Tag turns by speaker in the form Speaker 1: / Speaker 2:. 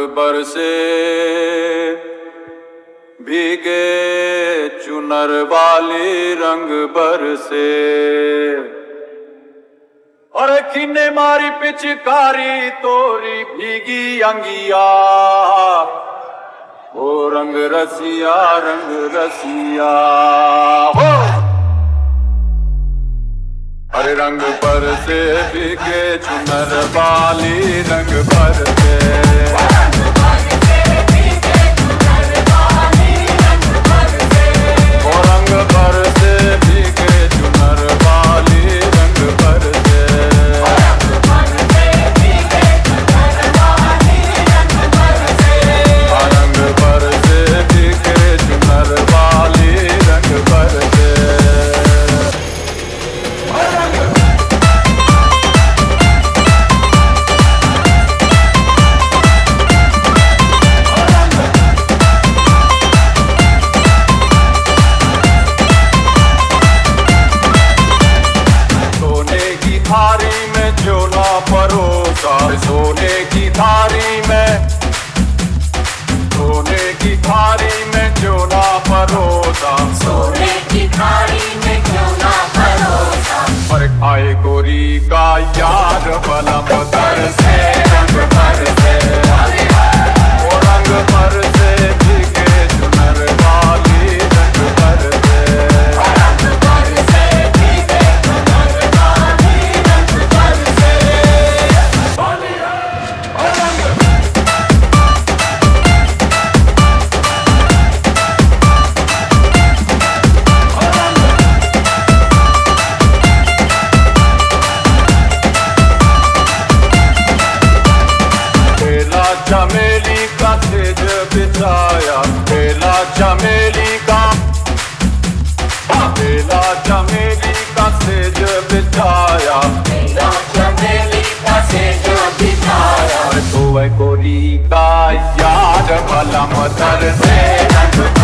Speaker 1: बरसे भीगे चुनर वाली रंग बरसे। और किन्ने मारी पिचकारी तोरी भीगी अंगिया, ओ रंग रसिया हो। अरे रंग बरसे भीगे चुनर वाली रंग बरसे। थारी में जो ना परोसा, सोने की थारी में, सोने की थारी में जो ना परोसा,
Speaker 2: सोने की थारी में क्यों ना परोसा।
Speaker 1: पर खाए गोरी का यार बलम दर से रंग भर से। वो रंग भर से भीगे चुनर वाली रंग भर से। चमेली का सेज बिछाया, बेला चमेली का, बेला चमेली का सेज बिछाया,
Speaker 2: बेला चमेली का सेज बिछाया।
Speaker 1: तो गोरी का यार भला मदर से रंग